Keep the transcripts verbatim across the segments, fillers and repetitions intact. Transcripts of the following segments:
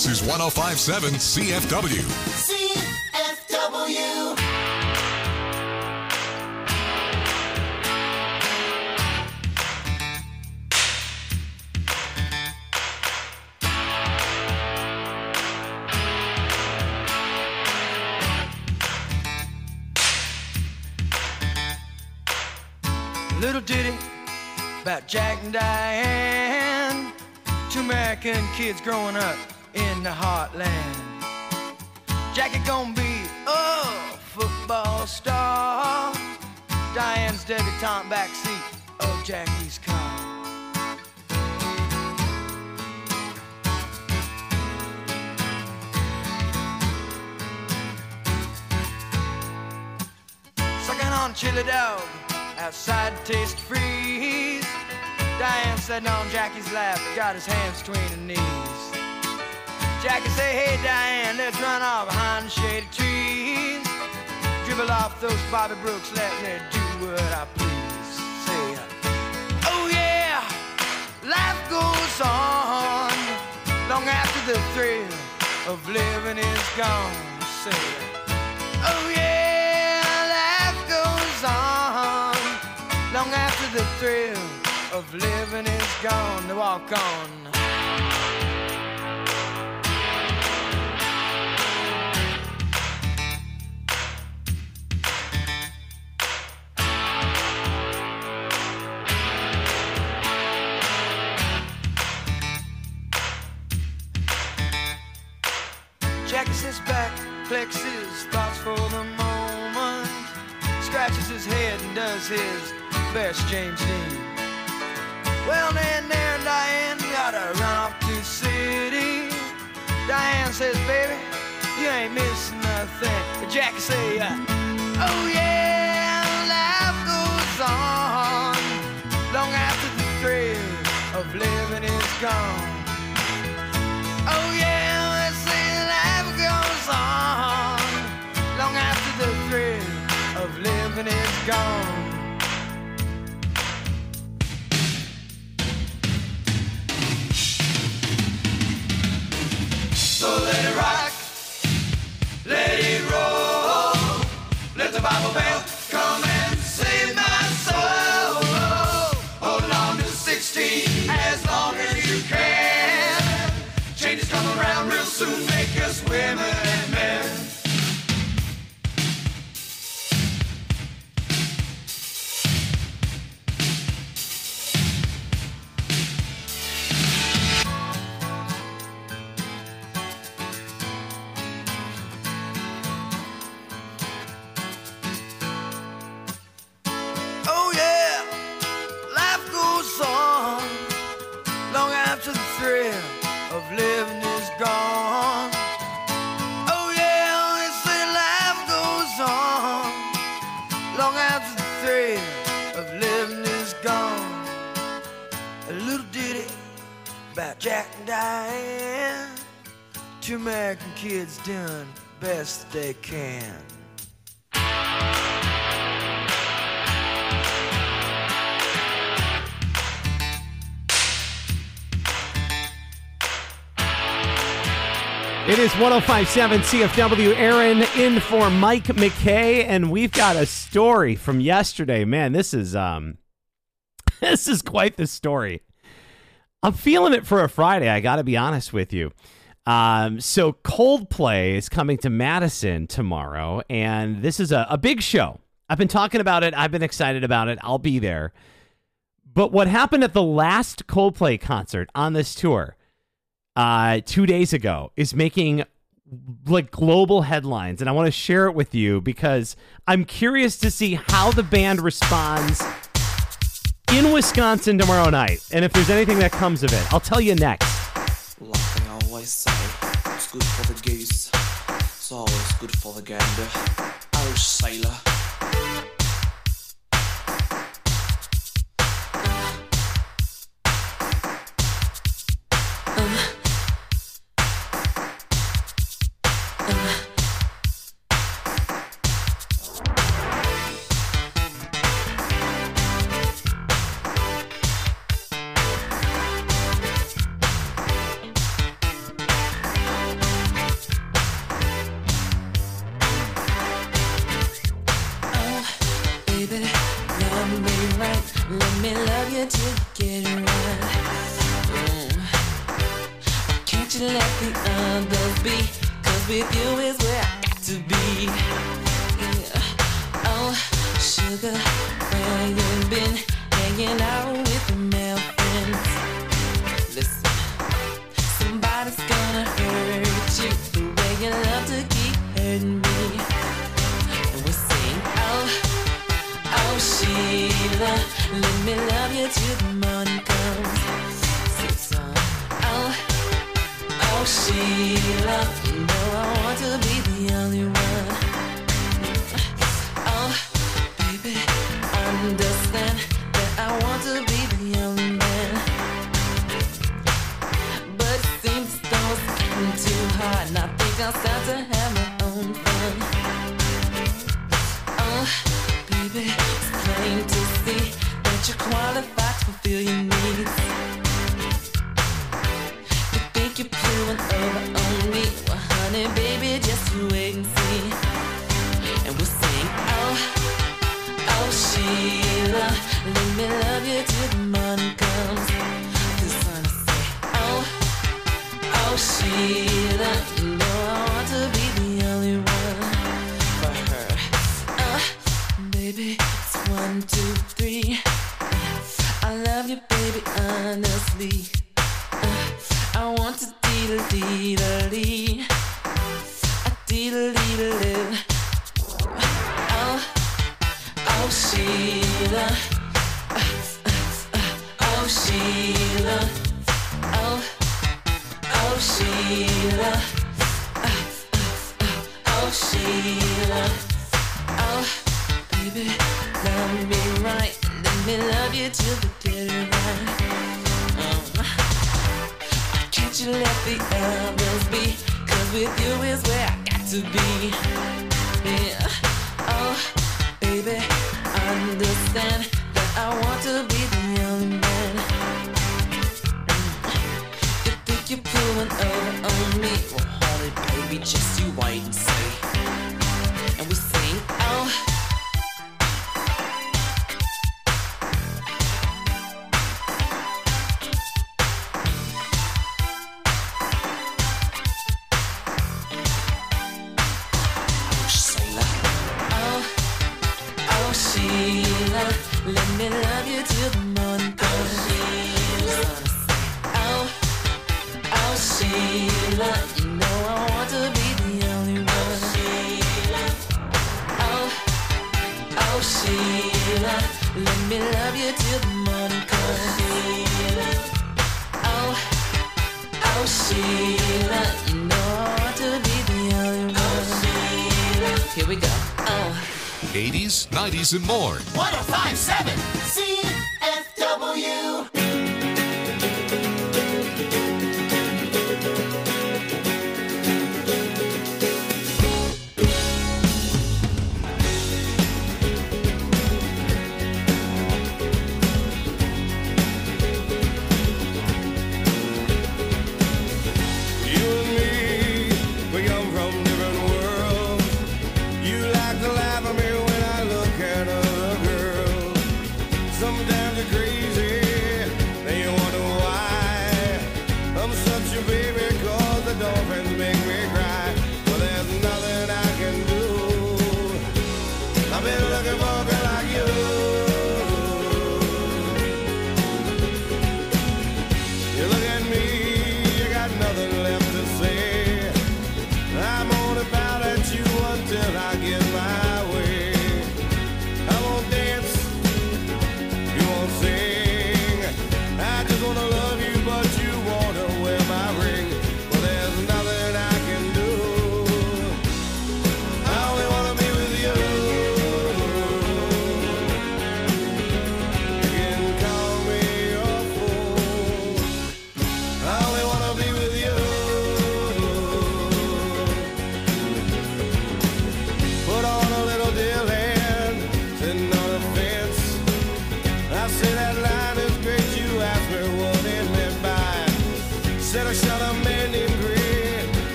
This is one oh five point seven C F W. C F W. Little ditty about Jack and Diane, two American kids growing up in the heartland. Jackie gonna be a football star, Diane's debutante backseat of Jackie's car. Sucking on chili dog outside Taste Freeze, Diane sitting on Jackie's lap, got his hands between her knees. Jackie say, hey Diane, let's run off behind the shady trees. Dribble off those Bobby Brooks, let me do what I please. Say, oh yeah, life goes on long after the thrill of living is gone. Say, oh yeah, life goes on long after the thrill of living is gone. To walk on. Jackie sits back, collects his thoughts for the moment, scratches his head and does his best James Dean. Well, then there, Diane, gotta run off to the city. Diane says, baby, you ain't missing nothing. But Jackie say, uh, oh yeah, life goes on long after the thrill of living is gone. Oh yeah, let's say life goes on long after the thrill of living is gone. So let it rock, let it roll, let the Bible bell come and save my soul. Hold on to sixteen as long as you can. Changes come around real soon, make us women and men. Living is gone. Oh yeah, they say life goes on long after the thrill of living is gone. A little ditty about Jack and Diane, two American kids doing best they can. It is one oh five point seven C F W. Aaron in for Mike McKay, and we've got a story from yesterday. Man, this is um, this is quite the story. I'm feeling it for a Friday, I got to be honest with you. Um, so Coldplay is coming to Madison tomorrow, and this is a, a big show. I've been talking about it. I've been excited about it. I'll be there. But what happened at the last Coldplay concert on this tour Uh, two days ago is making like global headlines, and I want to share it with you because I'm curious to see how the band responds in Wisconsin tomorrow night, and if there's anything that comes of it. I'll tell you next. Like I always say, it's good for the goose, it's always good for the gander. Irish sailor. you till you get it right. Mm. Can't you let the others be? Cause with you is where I got to be. Yeah. Oh, sugar, where you been? Hanging out with the male friends. Listen, somebody's gonna hurt you the way you love to keep hurting me. And we sing, oh, oh Sheila, let me love you till the morning comes. Sing song, oh, oh Sheila, you know I want to be the only one. Oh, baby, understand that I want to be the only man. But it seems as though it's getting too hard, and I think I'll start to have my own fun. Oh, baby, it's plain to see that you're qualified to fulfill your needs. You think you're pulling over on me? Well, honey, baby, just you wait and see. And we'll sing, oh, oh Sheila, let me love you till the morning comes. This one I say, oh, oh Sheila, you know I want to be the only one for her. Uh, baby, it's one, two, three. I love you, baby, honestly. Uh, I want to dee-da-dee-da-dee. A dee-da-dee-da-dee. Oh, oh Sheila. Oh Sheila, oh, oh Sheila, oh Sheila, oh baby, love me right, let me love you till the get it right. Um, can't you let the others be? Cause with you is where I got to be. Yeah, oh baby, understand that I want to be the only man. You think you're pulling over on me? Well, honey, baby, just you wait and see. And we sing, oh, oh, Sheila, oh, oh, Sheila, let me love you till the morning comes. Oh, oh, Sheila, you know I want to be the only one. Oh, oh, Sheila, let me love you till the morning comes. Oh, oh, Sheila, you know I want to be the only one. Here we go. Oh. eighties, nineties, and more. one oh five point seven C F W. You and me, we come from different worlds. You like to laugh at me when I look at other girls. Sometimes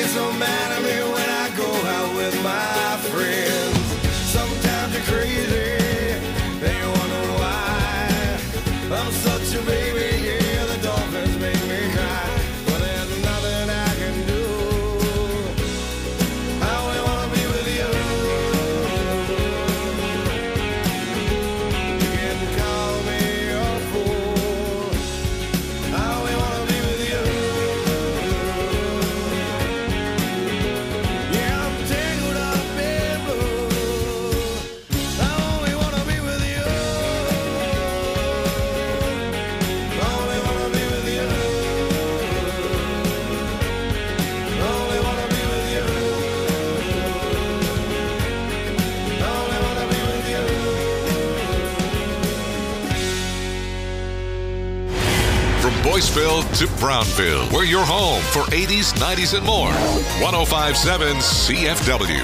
get so mad at me when I go out with my friends. Sometimes you're crazy, and you wonder why. I'm such a baby, yeah, the dolphins make me cry. But there's nothing I can do. I only wanna be with you. You can call me a fool. I only wanna be with you. Yeah, I'm tangled up in blue. I only wanna be with you. I only wanna be with you. I only wanna be with you. I only wanna be with you. From Boyceville to Brownville, we're your home for eighties, nineties, and more. one oh five point seven C F W.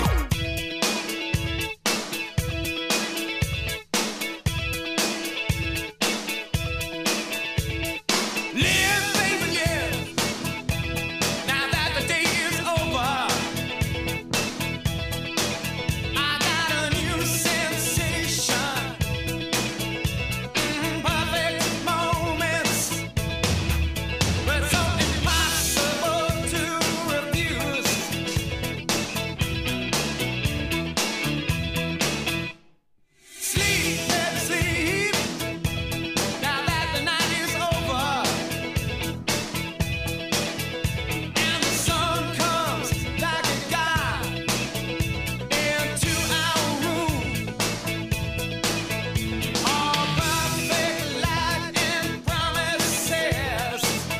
Live, baby, live. Now that the day is over, I got a new sensation. Mm, perfect moments, but so impossible to refuse. Sleep, baby, sleep. Now that the night is over. And the sun comes like a god into our room. All perfect light and promises.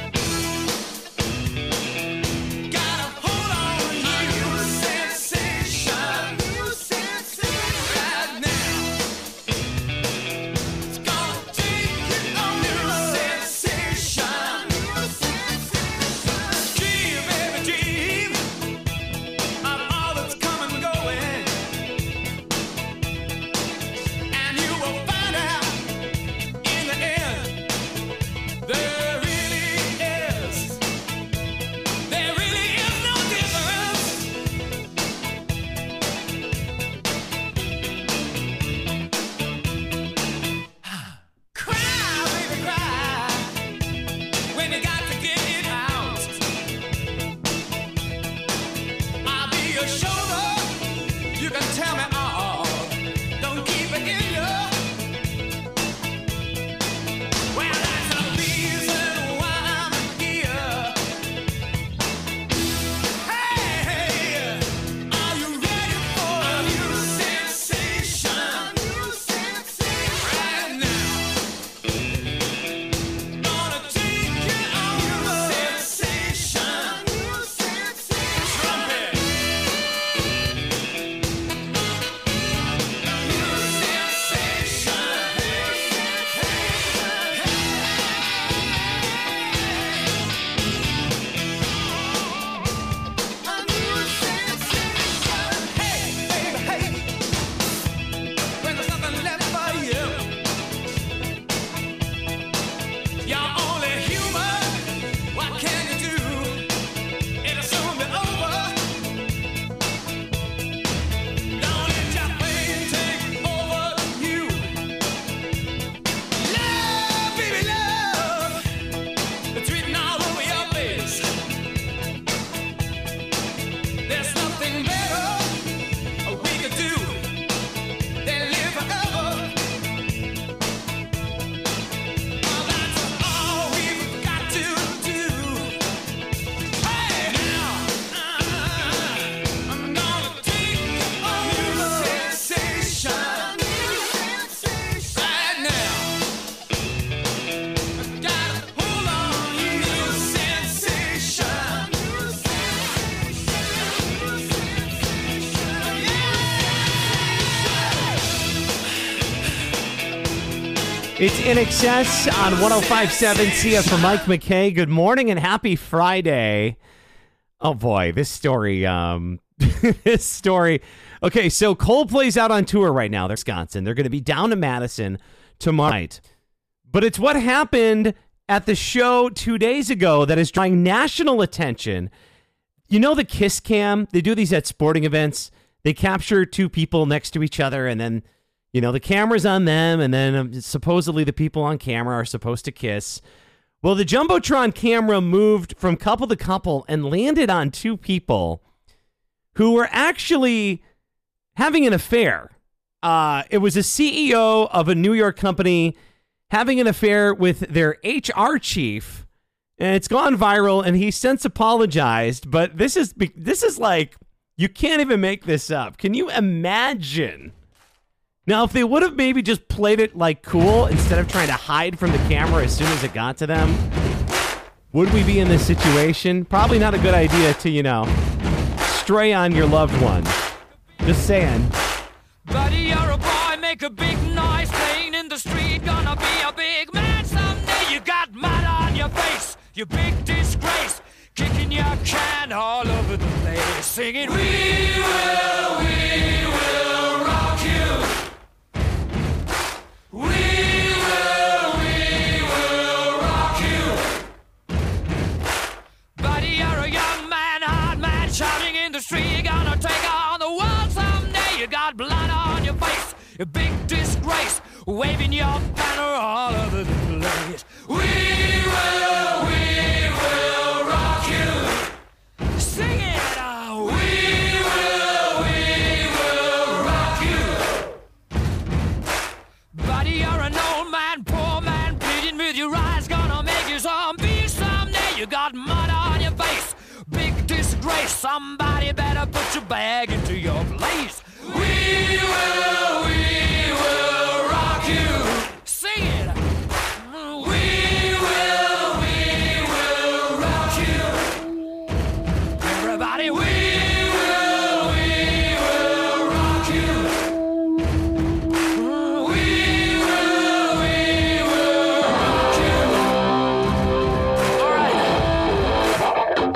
Gotta hold on to you, sensation. Right now, it's gonna take you on new sensation. Dream, baby, dream of all that's coming and going, and you will find out in the end there really is, there really is no difference. Cry, baby, cry when you got to get it out. I'll be your shoulder. You can tell me all. Don't keep it in you. Well, that's the reason why I'm here. Hey, hey, are you ready for a new sensation? Right now, gonna take you on new sensation. Trumpet. New sensation. Hey, baby, hey. When there's nothing left for you, you're only human. What can you do? It'll soon be over. Don't let your pain take over you. Love, baby, love. It's written all over your face. There's nothing better we could do than live forever. Oh, that's all we've got to do. Hey, now, uh, I'm gonna take you on new sensation. Right now, I gotta hold on to new sensation. It's In Excess on one oh five point seven C F for Mike McKay. Good morning and happy Friday. Oh boy, this story, um, this story. Okay, so Coldplay's out on tour right now. They're Wisconsin. They're going to be down to Madison tomorrow night. But it's what happened at the show two days ago that is drawing national attention. you know the kiss cam? They do these at sporting events. They capture two people next to each other, and then, you know, the camera's on them, and then um, supposedly the people on camera are supposed to kiss. Well, the Jumbotron camera moved from couple to couple and landed on two people who were actually having an affair. Uh, it was a C E O of a New York company having an affair with their H R chief, and it's gone viral, and he since apologized, but this is this is like, you can't even make this up. Can you imagine? Now, if they would have maybe just played it like cool instead of trying to hide from the camera as soon as it got to them, would we be in this situation? Probably not a good idea to, you know, stray on your loved one. Just saying. Buddy, you're a boy, make a big noise, playing in the street, gonna be a big man someday. You got mud on your face, you big disgrace, kicking your can all over the place, singing, we will, we will rock you. We will, we will rock you. Buddy, you're a young man, hard man, shouting in the street, you're gonna take on the world someday. You got blood on your face, a big disgrace, waving your banner all over the place. We will, we will rock you. Sing it out. We will, we will rock you. Buddy, you're an old man, poor man, pleading with your eyes, gonna make you zombie someday. You got mud on your face, big disgrace, somebody better put your bag into your place. We will, we will rock you. Sing it. We will, we will rock you. Everybody, we will, we will rock you. We will, we will rock you. All right.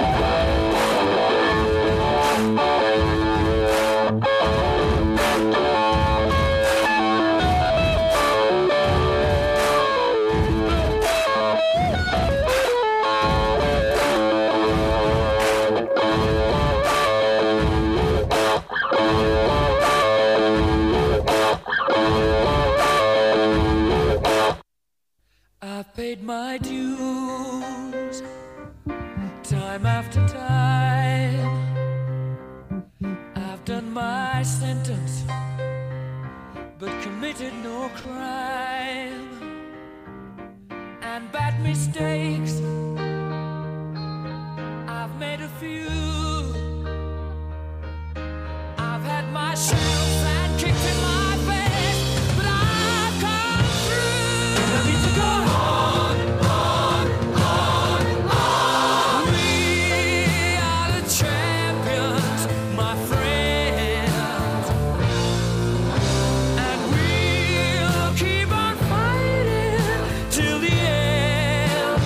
I've paid my dues time after time. I've done my sentence, but committed no crime. And bad mistakes, I've made a few. I've had my shells and kicked in my face, but I've come through. I need to go on, on, on, on. We are the champions, my friends, and we'll keep on fighting till the end.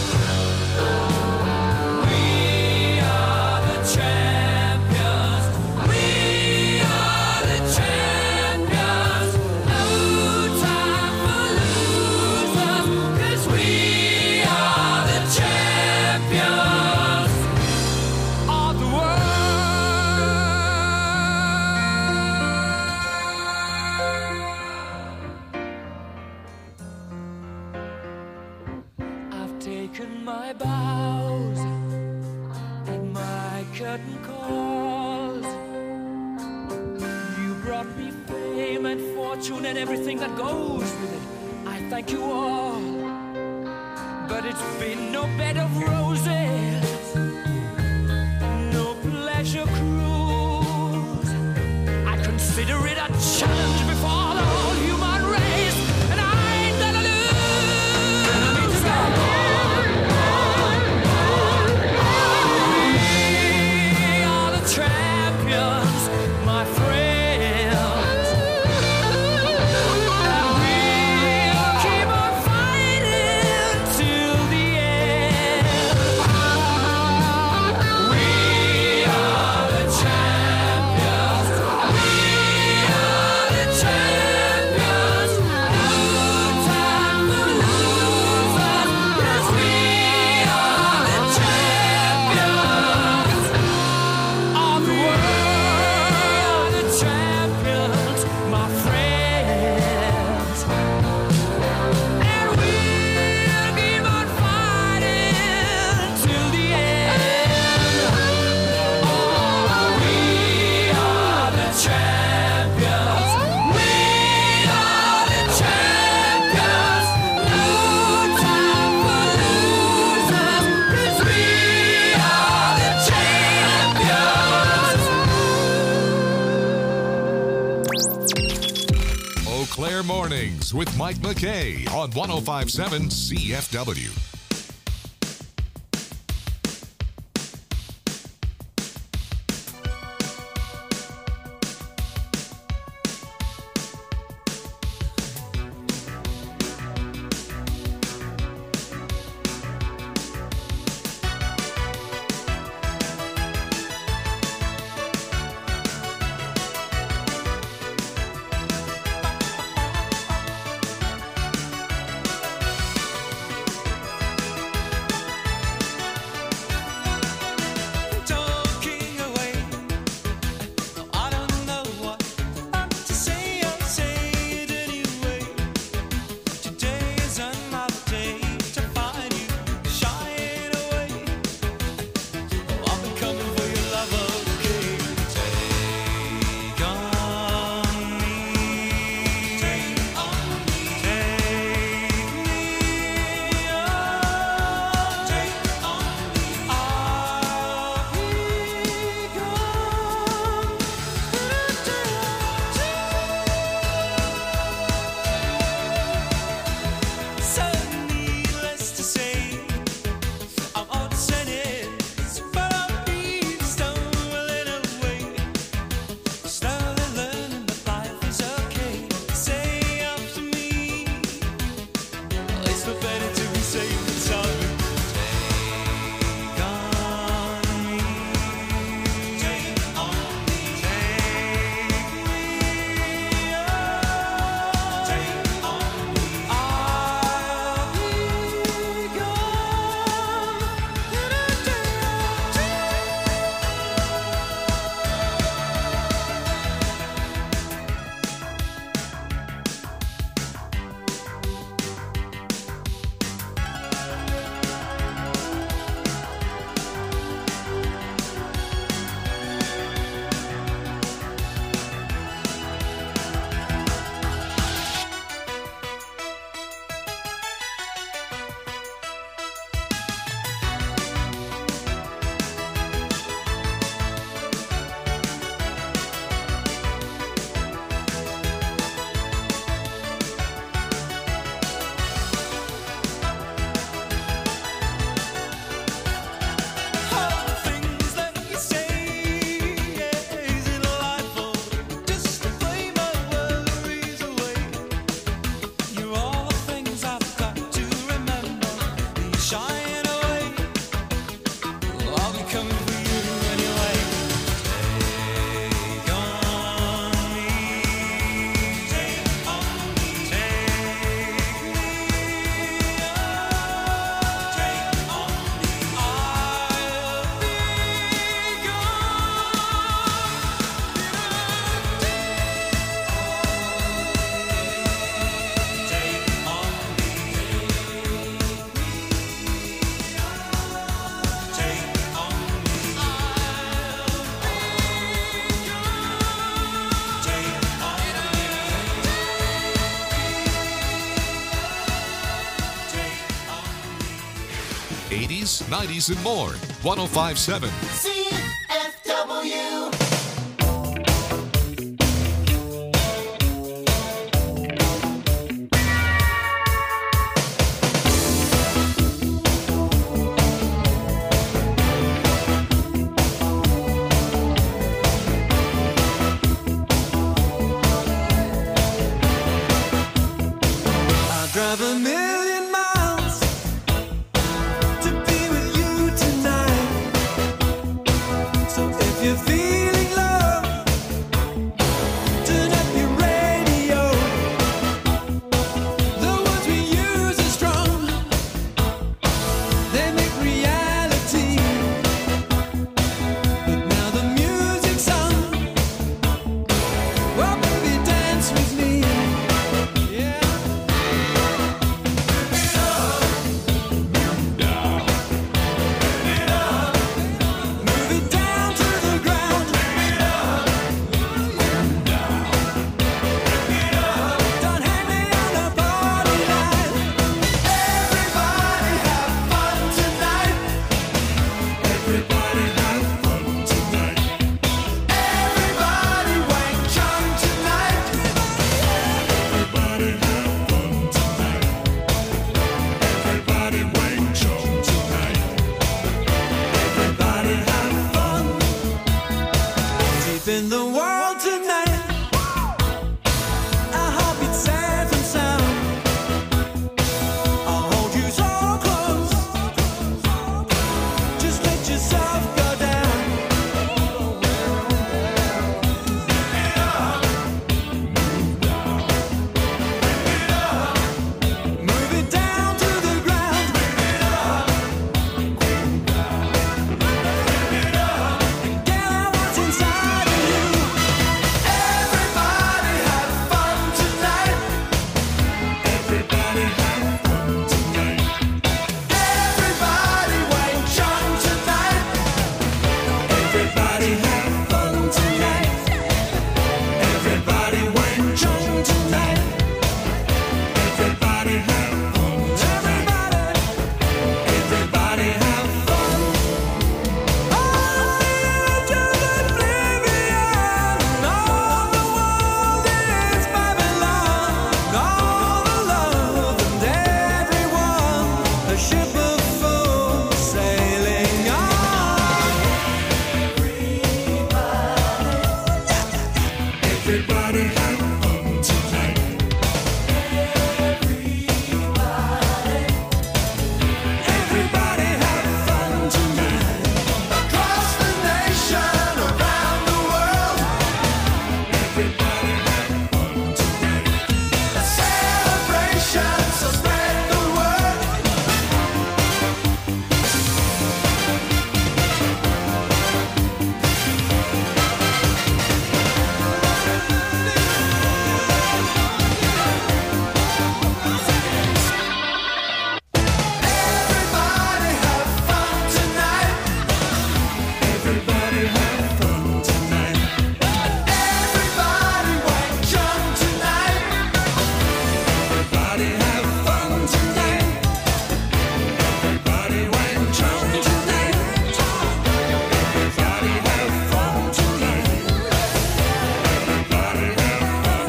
We are the champions. We are the champions. No time for losers, 'cause we are the champions of the world. I've taken my bows and my curtain calls. You brought me fame and fortune and everything that goes with it. I thank you all, but it's been no bed of roses, no pleasure cruise. I consider it a challenge before the whole human race, and I ain't gonna lose. We are the champions, my friends, and we'll keep on fighting till the end. We are the champions. We are the Claire Mornings with Mike McKay on one oh five point seven C F W. eighties, nineties, and more. one oh five point seven. C F W. Drive a million miles to be with you tonight. So if you're feeling love, turn up your radio. The words we use are strong, they make reality. But now the music's on. Well, baby, dance with me. Yeah. sweeping the world tonight. I hope it's safe and sound. I'll hold you so close. Just let yourself go down. Move it down to the ground. And get out what's inside of you. Everybody have fun tonight. Everybody have fun tonight. Everybody Wang Chung tonight. Everybody have fun tonight. Everybody Wang Chung tonight. Everybody have fun tonight. Everybody, everybody have fun. Oh, to oblivion. All the world is Babylon. All the love and everyone. A ship of fools sailing on. Everybody have fun tonight. Everybody have fun tonight. Across the nation, around the world. Everybody have fun tonight. A celebration, so spread the word. Everybody have fun tonight. Everybody have fun tonight. Everybody Wang Chung tonight. Everybody have fun tonight. Everybody Wang Chung tonight. Everybody have fun tonight. Everybody have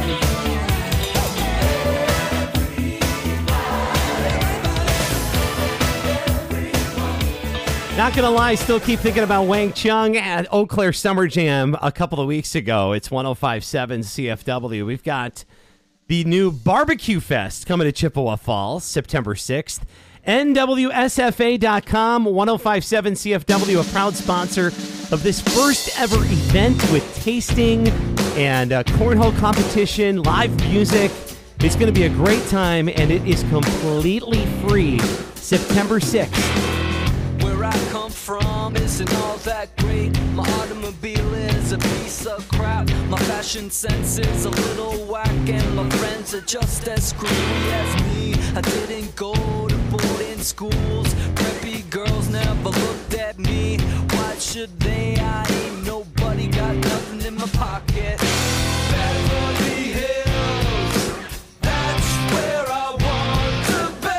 Not gonna lie, still keep thinking about Wang Chung at Eau Claire Summer Jam a couple of weeks ago. It's one oh five point seven C F W. We've got the new Barbecue Fest coming to Chippewa Falls, September sixth. N W S F A dot com, one oh five point seven C F W, a proud sponsor of this first ever event with tasting and a cornhole competition, live music. It's going to be a great time, and it is completely free. September sixth. Where I come from isn't all that great. My automobile is a piece of crap. My fashion sense is a little whack, and my friends are just as screwy as me. I didn't go to boarding schools. Preppy girls never looked at me. Why should they? I ain't nobody, got nothing in my pocket. Beverly Hills, that's where I want to be.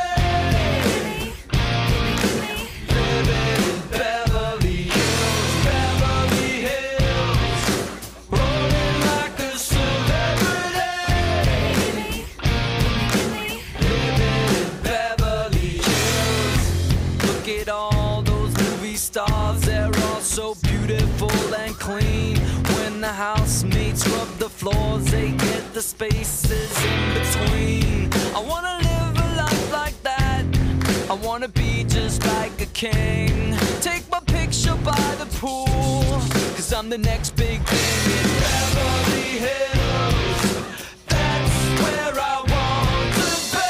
Living in Beverly Hills, Beverly Hills, rolling like a celebrity. Living in Beverly Hills. Look at all those movie stars, they're all so beautiful and clean. When the housemates rub the floors, they get the spaces in between. I wanna live a life like that. I wanna be just like a king. Take my picture by the pool, cause I'm the next big thing in Beverly Hills. That's where I want to be.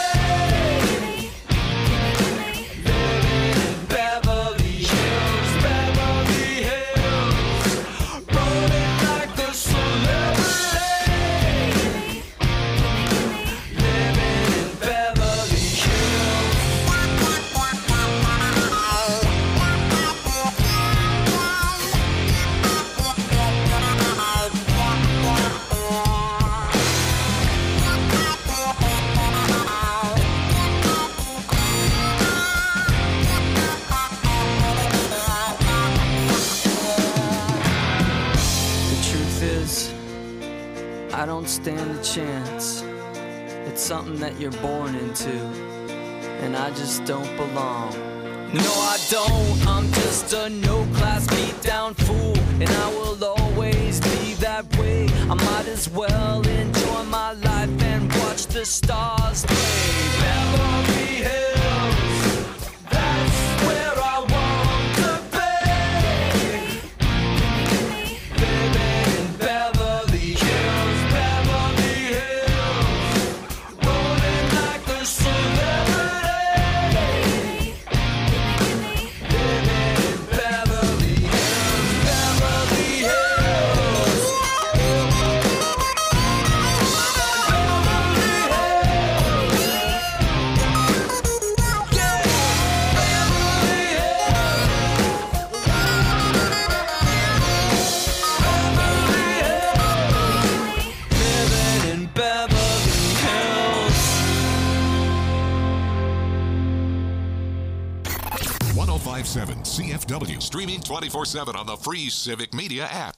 Living in Beverly Hills, Beverly Hills, rolling like a celebrity. Living in Beverly Hills. The truth is, I don't stand a chance. It's something that you're born into, and I just don't belong. No, I don't. I'm just a no-class beat-down fool, and I will always be that way. I might as well enjoy my life and watch the stars play. Beverly Hills, that's where I want to be. Living in Beverly Hills, Beverly Hills, rolling like a celebrity. Living in Beverly Hills, Beverly Hills. Living in Beverly Hills. one oh five point seven C F W. Streaming twenty-four seven on the free Civic Media app.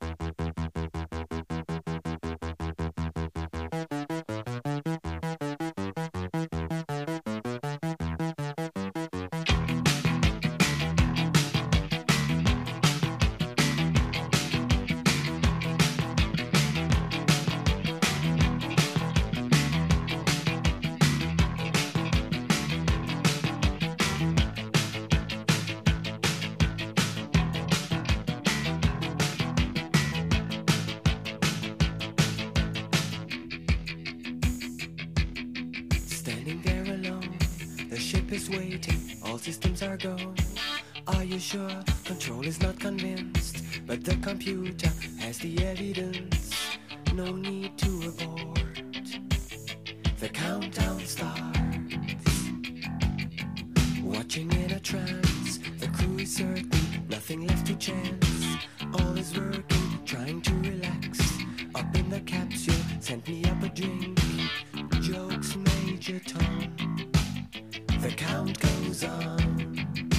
Standing there alone, the ship is waiting, all systems are go. Are you sure? Control is not convinced, but the computer has the evidence. No need to abort. The countdown starts. Watching in a trance, the crew is certain, nothing left to chance. All is working, trying to relax. Up in the capsule, sent me up a drink. Jokes, Major Tom. The count goes on.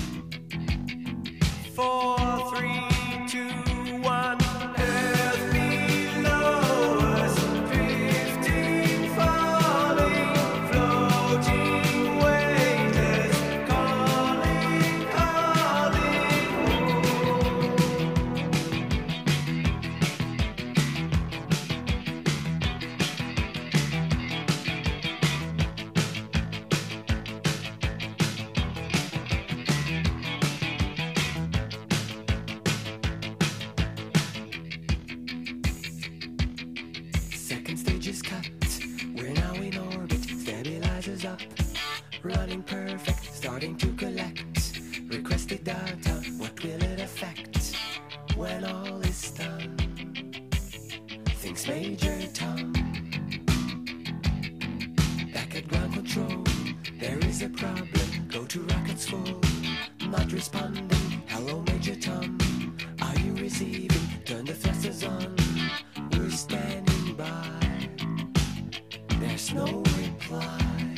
Four, three, two, one. Earth below us, drifting, falling, floating, weightless, calling, calling home. Second stage is cut. We're now in orbit. Stabilizers up. Running perfect. Starting to collect. Requested data. What will it affect when all is done? Thinks Major Tom. Back at ground control. There is a problem. Go to rocket school. Not responding. Hello, Major Tom. Are you receiving? Turn the thrusters on. We're standing by. There's no reply.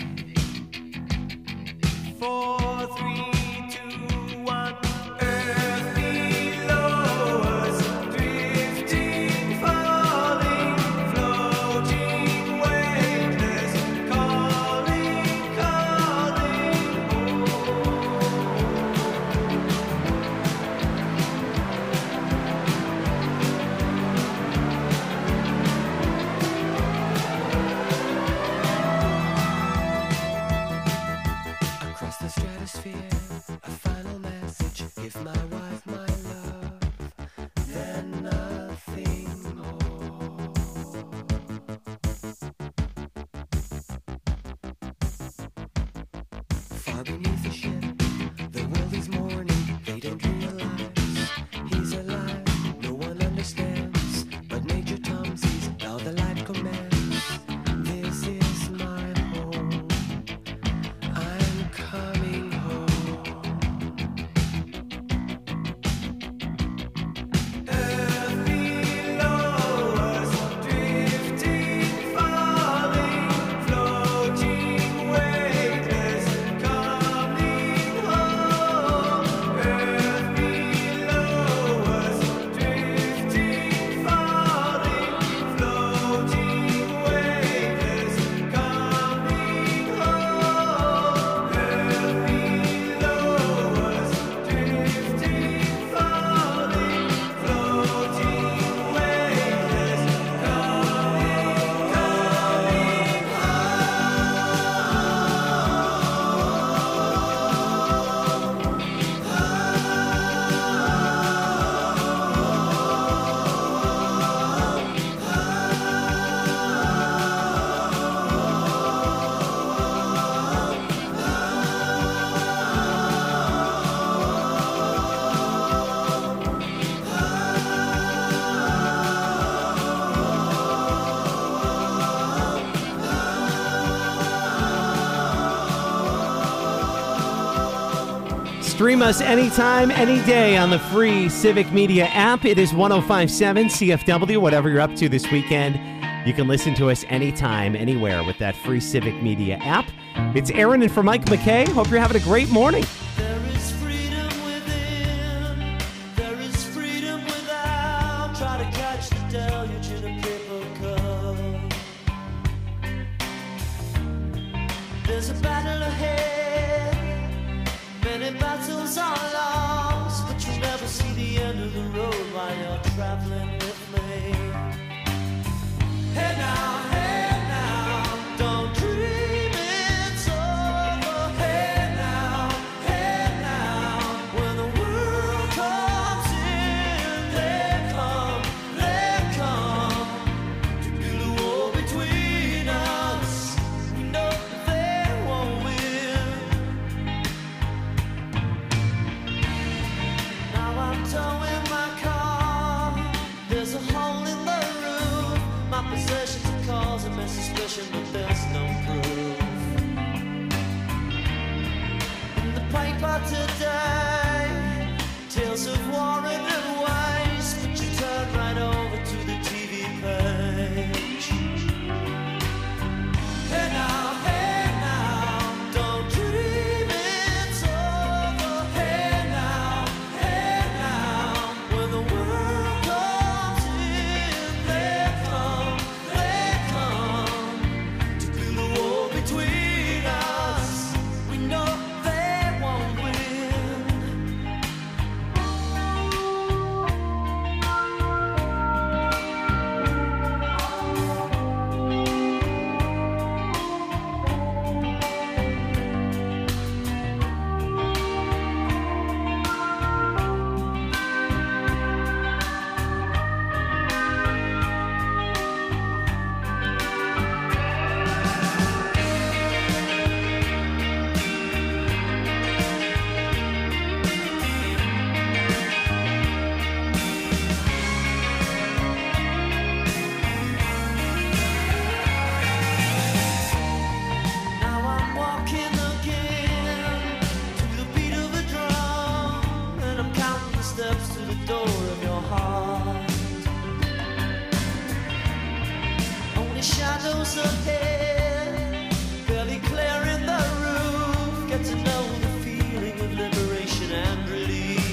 Four, three, two, one. Earth below us, drifting, falling, floating, weightless, calling, calling home. Across the stratosphere, a final message. Give my wife my love, then nothing more. Far beneath the ship, the world is mourning. They don't realize he's alive. No one understands, but Major Tom sees how the life commands. This is my home. I'm coming home. Earth below us, drifting, falling, floating, weightless, coming, Stream us anytime, any day on the free Civic Media app. It is one oh five point seven C F W. Whatever you're up to this weekend, you can listen to us anytime, anywhere with that free Civic Media app. It's Aaron in for Mike McKay. Hope you're having a great morning. There is freedom within, there is freedom without. Try to catch the deluge in a paper cup. There's a battle ahead, many battles are lost, but you never see the end of the road while you're traveling with me. Hey now, hey now, don't dream it's over. Hey now, hey now, when the world comes in, they come, they come to build a wall between us. We know they won't win. Now I'm towing my car. There's a hole in the roof. My possessions are causing me suspicion, but there's no proof. In the paper today, tales of war and waste, but you turn right over to the T V page. Hey now, hey now, don't dream it's over. Hey now, hey now, when the world comes in, they come, they come to build a wall between us. We know they won't win. Now I'm walking again to the beat of a drum, and I'm counting the steps to the door of your heart. Only shadows ahead, barely clearing the roof. Get to know the feeling of liberation and release.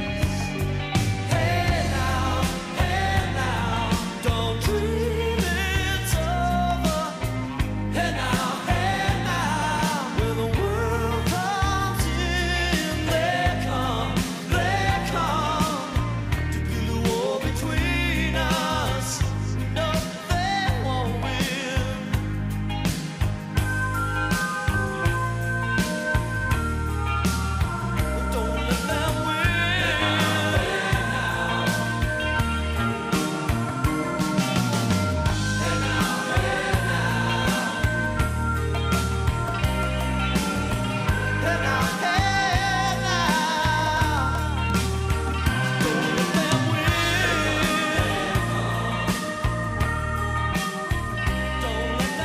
Hey now, hey now, don't dream it's over. Hey now, hey now, when the world comes in, they come, they come to build a wall between us. No, they won't win. Don't let them win. Hey now, hey now, don't let them win. Don't let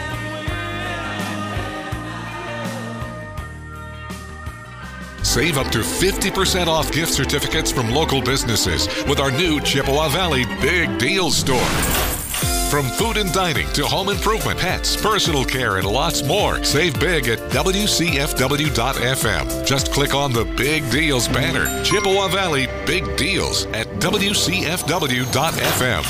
them win. Save up to fifty percent off gift certificates from local businesses with our new Chippewa Valley Big Deal Store. From food and dining to home improvement, pets, personal care, and lots more. Save big at W C F W dot F M. Just click on the Big Deals banner. Chippewa Valley Big Deals at W C F W dot F M.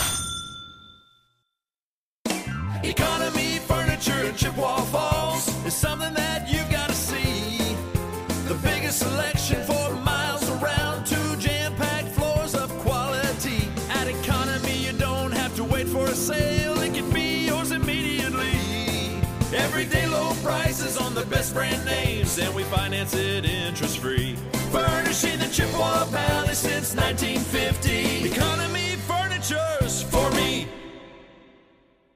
Economy Furniture in Chippewa Falls is something that you've got to see. The biggest selection for miles around, two jam-packed floors of quality. At Economy, you don't have to wait for a sale. It can be yours immediately. Everyday low prices on the best brand names, and we finance it interest-free. Furnishing the Chippewa Valley since nineteen fifty. Economy Furniture's for me.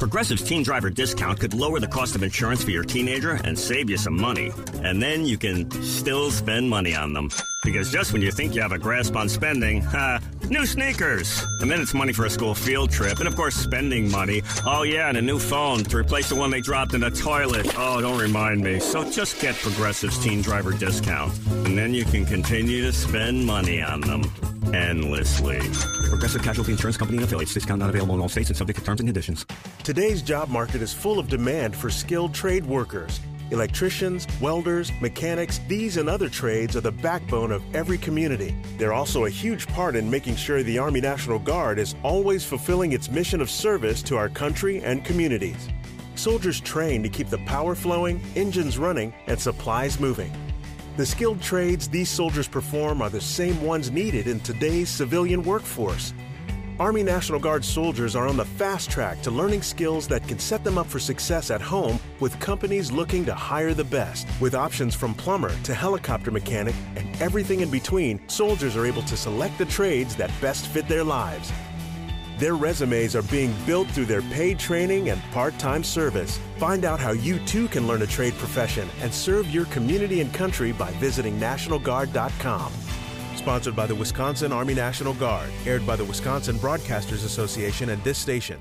Progressive's Teen Driver discount could lower the cost of insurance for your teenager and save you some money. And then you can still spend money on them. Because just when you think you have a grasp on spending, ha, new sneakers. And then it's money for a school field trip. And of course, spending money. Oh yeah, and a new phone to replace the one they dropped in the toilet. Oh, don't remind me. So just get Progressive's Teen Driver discount. And then you can continue to spend money on them. Endlessly. Progressive Casualty Insurance Company and affiliates. Discount not available in all states and subject to terms and conditions. Today's job market is full of demand for skilled trade workers. Electricians, welders, mechanics, these and other trades are the backbone of every community. They're also a huge part in making sure the Army National Guard is always fulfilling its mission of service to our country and communities. Soldiers train to keep the power flowing, engines running, and supplies moving. The skilled trades these soldiers perform are the same ones needed in today's civilian workforce. Army National Guard soldiers are on the fast track to learning skills that can set them up for success at home with companies looking to hire the best. With options from plumber to helicopter mechanic and everything in between, soldiers are able to select the trades that best fit their lives. Their resumes are being built through their paid training and part-time service. Find out how you too can learn a trade profession and serve your community and country by visiting National Guard dot com. Sponsored by the Wisconsin Army National Guard. Aired by the Wisconsin Broadcasters Association and this station.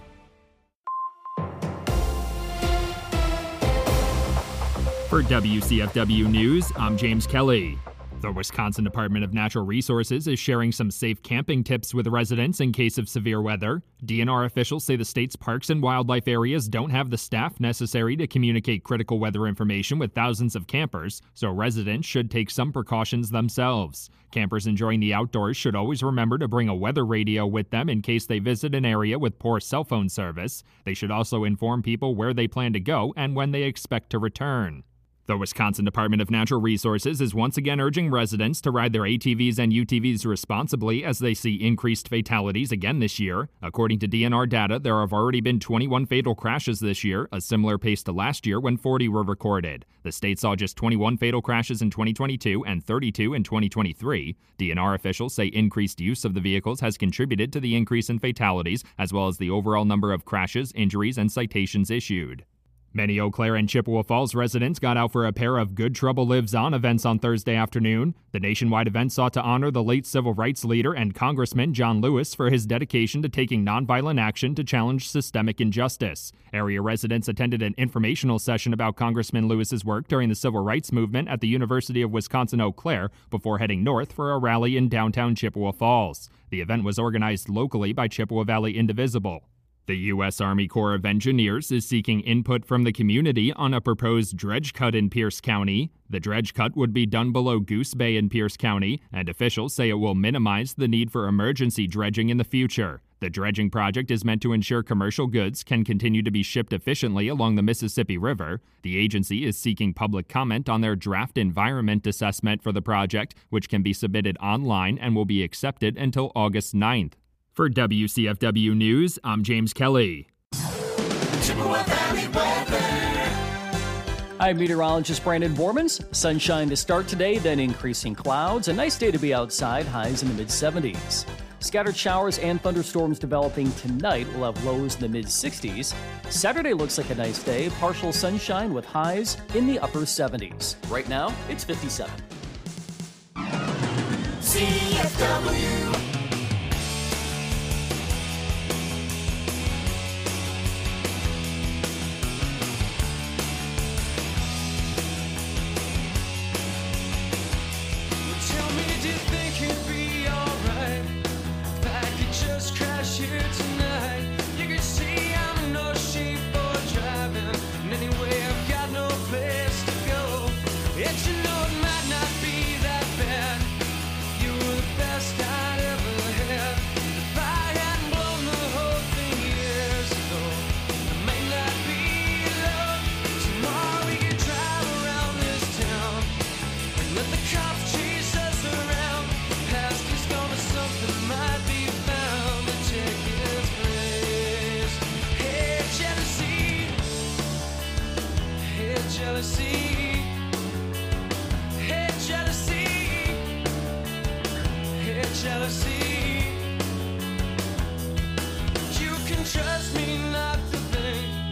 For W C F W News, I'm James Kelly. The Wisconsin Department of Natural Resources is sharing some safe camping tips with residents in case of severe weather. D N R officials say the state's parks and wildlife areas don't have the staff necessary to communicate critical weather information with thousands of campers, so residents should take some precautions themselves. Campers enjoying the outdoors should always remember to bring a weather radio with them in case they visit an area with poor cell phone service. They should also inform people where they plan to go and when they expect to return. The Wisconsin Department of Natural Resources is once again urging residents to ride their A T Vs and U T Vs responsibly as they see increased fatalities again this year. According to D N R data, there have already been twenty-one fatal crashes this year, a similar pace to last year when forty were recorded. The state saw just twenty-one fatal crashes in twenty twenty-two and thirty-two in twenty twenty-three. D N R officials say increased use of the vehicles has contributed to the increase in fatalities, as well as the overall number of crashes, injuries, and citations issued. Many Eau Claire and Chippewa Falls residents got out for a pair of Good Trouble Lives On events on Thursday afternoon. The nationwide event sought to honor the late civil rights leader and Congressman John Lewis for his dedication to taking nonviolent action to challenge systemic injustice. Area residents attended an informational session about Congressman Lewis's work during the civil rights movement at the University of Wisconsin-Eau Claire before heading north for a rally in downtown Chippewa Falls. The event was organized locally by Chippewa Valley Indivisible. The U S Army Corps of Engineers is seeking input from the community on a proposed dredge cut in Pierce County. The dredge cut would be done below Goose Bay in Pierce County, and officials say it will minimize the need for emergency dredging in the future. The dredging project is meant to ensure commercial goods can continue to be shipped efficiently along the Mississippi River. The agency is seeking public comment on their draft environment assessment for the project, which can be submitted online and will be accepted until August ninth. For W C F W News, I'm James Kelly. Chippewa Valley weather. I'm meteorologist Brandon Bormans. Sunshine to start today, then increasing clouds. A nice day to be outside, highs in the mid seventies. Scattered showers and thunderstorms developing tonight. We'll have lows in the mid sixties. Saturday looks like a nice day. Partial sunshine with highs in the upper seventies. Right now, it's fifty-seven. C F W. Jealousy, you can trust me not to think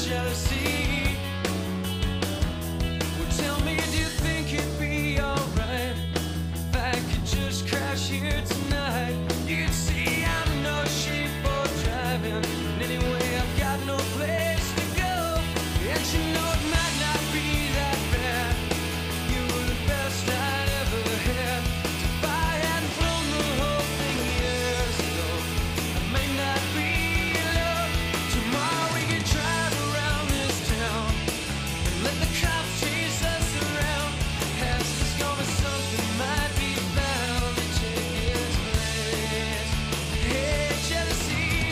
jealousy. Well, tell me, do you think it'd be alright if I could just crash here tonight? You'd see I'm no shape for driving, and anyway I've got no place to go. And you know it might not be that bad. You were the best I'd ever had. If I hadn't thrown the whole thing years ago, I may not be in love. Tomorrow we could drive around this town and let the cops chase us around. Past is gonna something might be bound to take its place. Hey, jealousy.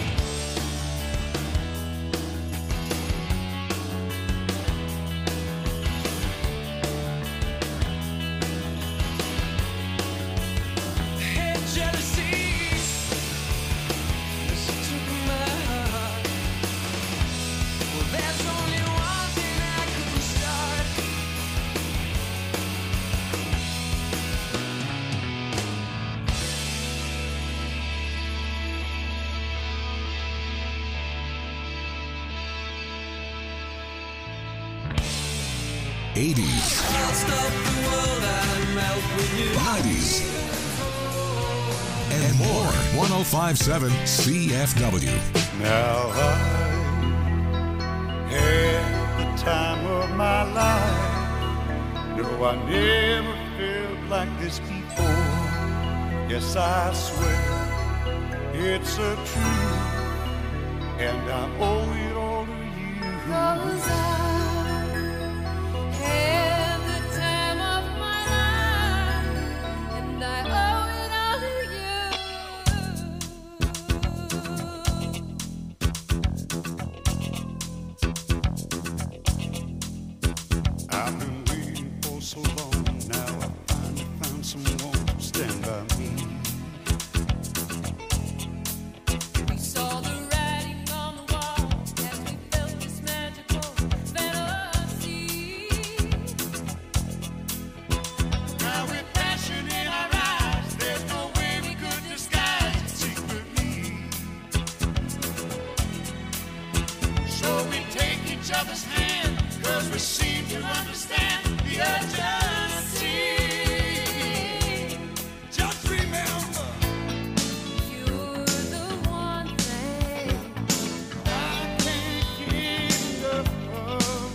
Hey, jealousy. This took my heart. Well, there's only one thing I couldn't start. eighties, I'll stop the world and melt with you. nineties, and more. one oh five point seven C F W. Now I had the time of my life. No, I never felt like this before. Yes, I swear it's a truth, and I owe it all to you. Cause I had the time of my life, and I owe it all to I've been waiting for so long. Now I finally found someone to stand by me. We saw the writing on the wall as we felt this magical fantasy. Now with passion in our eyes, there's no way we could disguise it secretly. So we take each other's hand, cause we seem to understand the urgency. Just remember, You're the one thing I can't get enough of.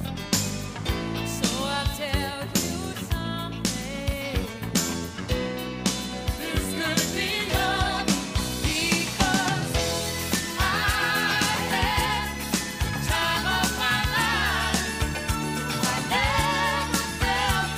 So I'll tell you something. This could be love, Because I had the time of my life. I never felt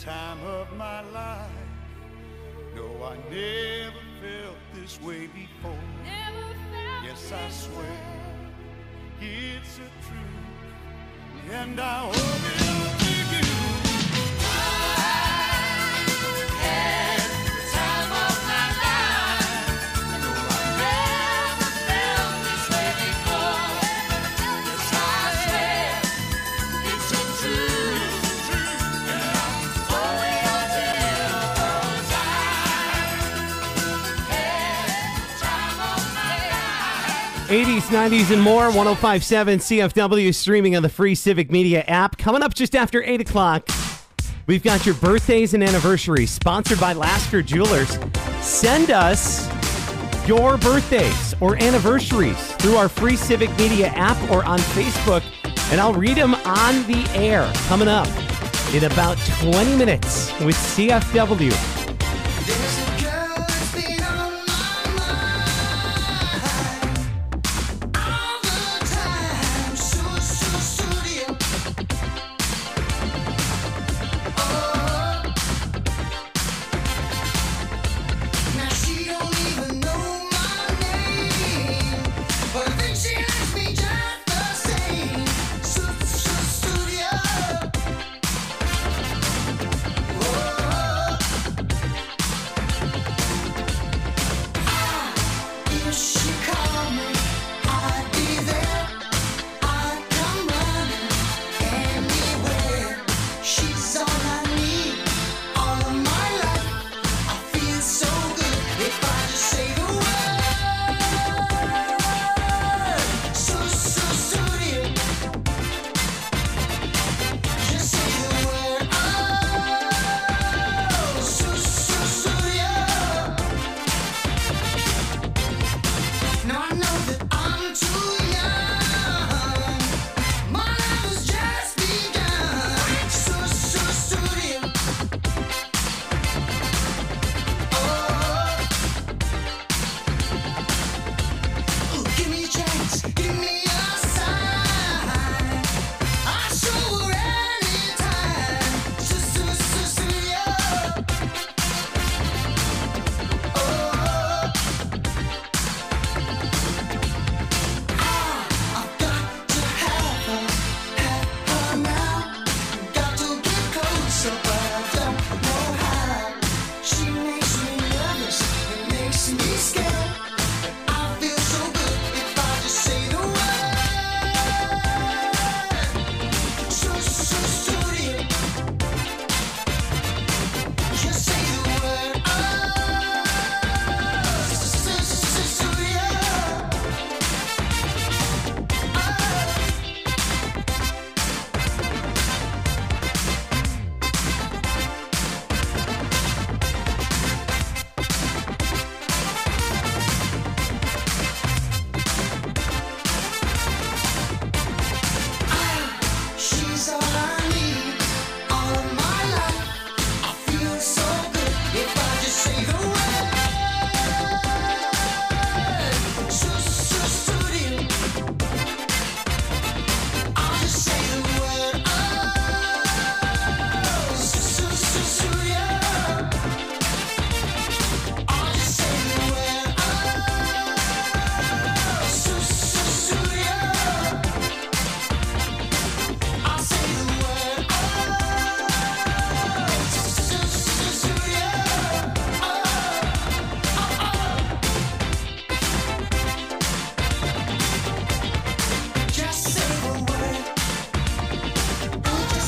time of my life. No, I never felt this way before. Yes, I swear it's a truth, and I owe it all to you. I had the time of my life. No, I never felt this way before. Yes, I swear it's a truth, and I owe it all to you. 'Cause I had the time of my life. eighties, nineties, and more. one oh five point seven C F W streaming on the free Civic Media app. Coming up just after eight o'clock, we've got your birthdays and anniversaries sponsored by Lasker Jewelers. Send us your birthdays or anniversaries through our free Civic Media app or on Facebook, and I'll read them on the air. Coming up in about twenty minutes with C F W. There's a girl that's been on my mind all the time, so, so, so dear. Oh, now she don't even know my name, but I think she likes me just